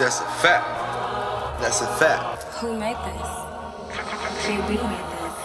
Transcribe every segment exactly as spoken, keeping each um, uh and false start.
That's a fact. That's a fact. Who made this? Q B made this.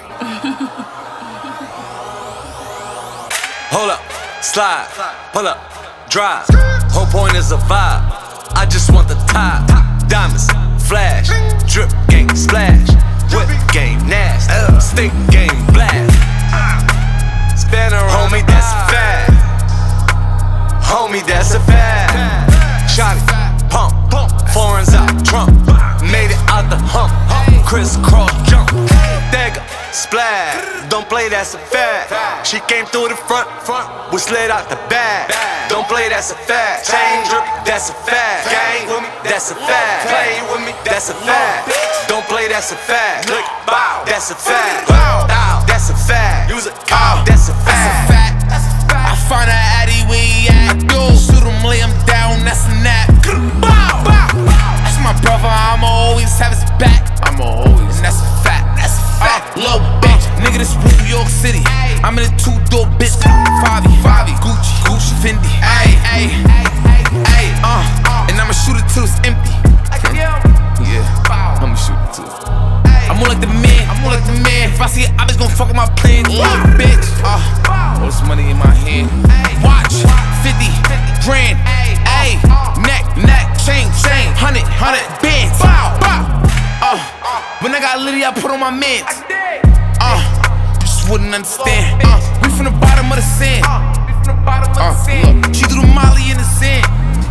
Hold up, slide, pull up, drive. Whole point is a vibe. I just want the top. Diamonds, flash, drip game, splash. Whip game, nasty, stick game, blast. Spin around, homie, that's a fact. Homie, that's a fact. Shot it, pump, foreigns out, Trump. Made it out the hump, crisscross jump. Dagger, splash, don't play, that's a fact. She came through the front, front, was slid out the back. Don't play, that's a fact. Chain drip, that's a fact. Gang with me, that's a fact. Play with me, that's a fact. Don't play, that's a fact. Look, bow, that's a fact. Bow, that's a fact. Use a cow, that's a fact. I find a addy where he at. Yo, shoot him, lay him down, that's a nap. Bow, bow. That's my brother, I'ma always have his back. I'ma always, and that's a fact. That's a fact. Uh, Little bitch, nigga, this New York City. I'm in a two-door bitch. Favi, Favi, Gucci, Gucci, Fendi. Ayy, ayy, ayy, uh. And I'ma shoot it till it's empty. Yeah, I'ma shoot it too. I'm more like the man, I'm more like the man. If I see it, I just gon' fuck with my plans. Little bitch, uh. All this money in my hand. Watch, fifty grand. Ayy, neck, neck, chain, chain. Hundred, hundred bands. Bow, bow. Uh, when I got litty, I put on my mans. Uh, you just wouldn't understand. Uh, we from the bottom of the sand. Uh, look, she do the molly in the sand.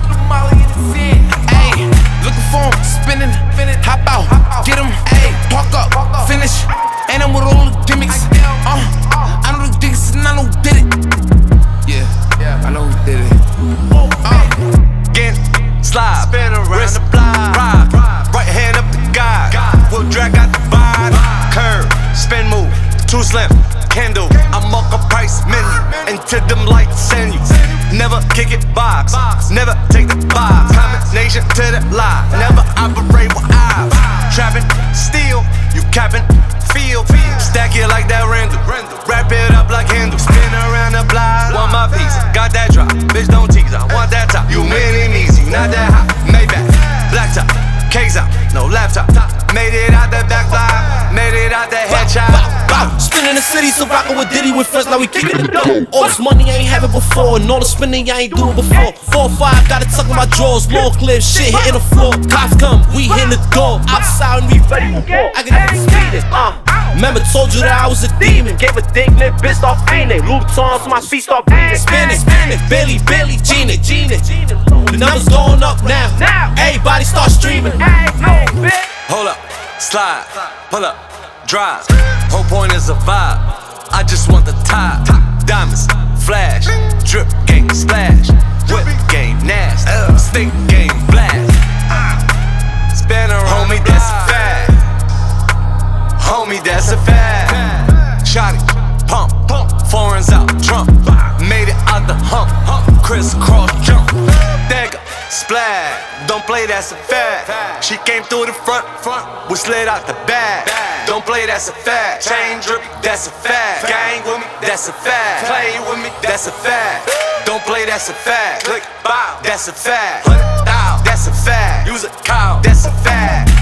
Ayy, looking for him, spinning, hop out, get him, ayy, park up, finish, and I'm with all the gimmicks. Uh, I know the dicks and I know who did it. Yeah, I know who did it. Uh, Get slide, spin around the block, ride, right hand up the guy, we'll drag out the vibe, curve, spin move, too slim, can do. I mark a price menu, into them lights send you. Never kick it box, never take the box. Combination to the lie, never operate with eyes. Trapping, steal, you capping, feel, stack it like that Randall, wrap it up like handle, spin around the block. Want my piece, got that drop, bitch don't tease, I want that top. You mini measy, not that hot, Maybach, black top, K's out, no laptop. Made it out the back block, made it out the headshot. Spinning the city, so rockin' with Diddy with friends, now we kickin' the dough. All this money I ain't had it before, and all the spinning I ain't do it before. Four five, got it tucked in my drawers, long clip, shit hitting the floor. Cops come, we hitting the door, outside and we ready for war. I can never speed it, uh. Remember told you that I was a demon, gave a dick, lit bitch start fiending. Louboutins, my feet start bleeding. Spinning, spinning, Billy, Billy, Gina, Gina. The numbers going up now, everybody start streaming. Hold up, slide, pull up, drive. Whole point is a vibe. I just want the top. Diamonds, flash, drip game, splash. Whip game, nasty, stick game, blast. Spin around, homie, that's a fact. Homie, that's a fact. Shot it, pump, foreigns out, Trump. Made it out the hump, crisscross jump. Dagger, splash, don't play, that's a fact. She came through the front, front, was slid out the back. Don't play, that's a fact. Chain drip, that's a fact. Gang with me, that's a fact. Play with me, that's a fact. Don't play, that's a fact. Look, bow, that's a fact. That's a fact. Use a cow, that's a fact.